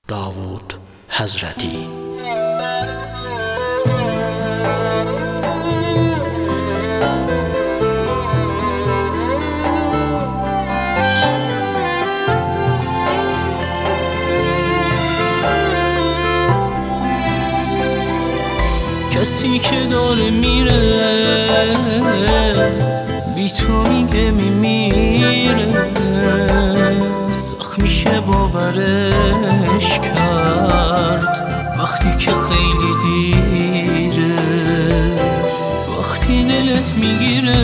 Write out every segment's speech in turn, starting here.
داوود حضرتی. کسی که داره میره بی تو میگه میمیره، سخت میشه باورش کرد وقتی که خیلی دیره. وقتی دلت میگیره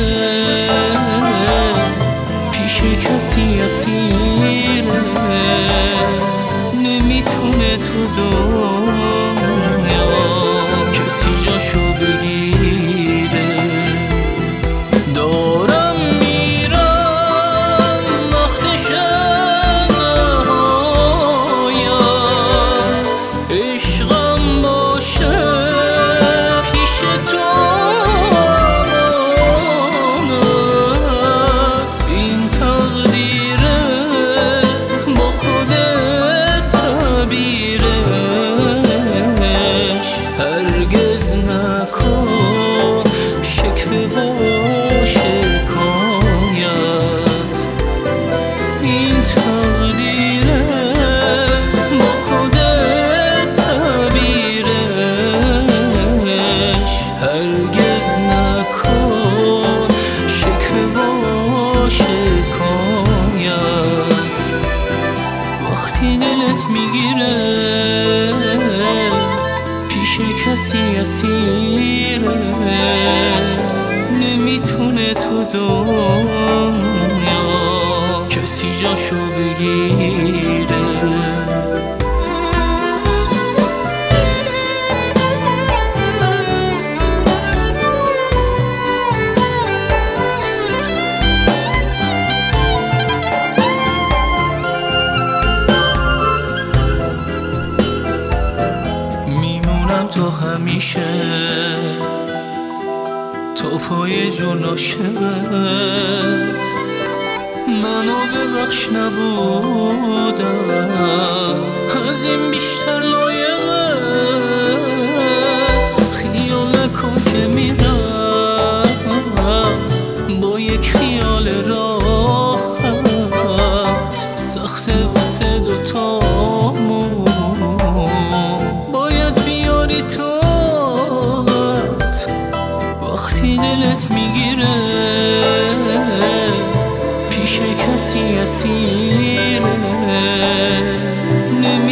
پیش کسی اسیره، نمیتونه تو دنیا کسی جاشو بگیره. دارم میرم وقتش نهایت، عشقم باشه پیش تو امانت. این تقدیره با خودت تعبیرش، هرگز نکن شکوه و شکایت. این تقدیره با خودت تعبیرش، هرگز نکن شکوه و شکایت. وقتی دلت میگیره پیش کسی اسیره، نمیتونه تو دنیا کسی جاشو بگیره. تو همیشه تو پای جون عاشقت، منو ببخش نبودم از این بیشتر لایقت. خیال نکن که میرم با یک خیال راحت، سخته واسه دوتامون وقتی دلت میگیره پیش کسی اسیره،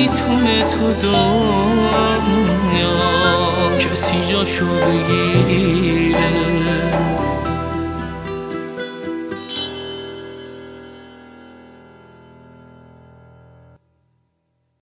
نمیتونه تو دنیا کسی جاشو بگیره.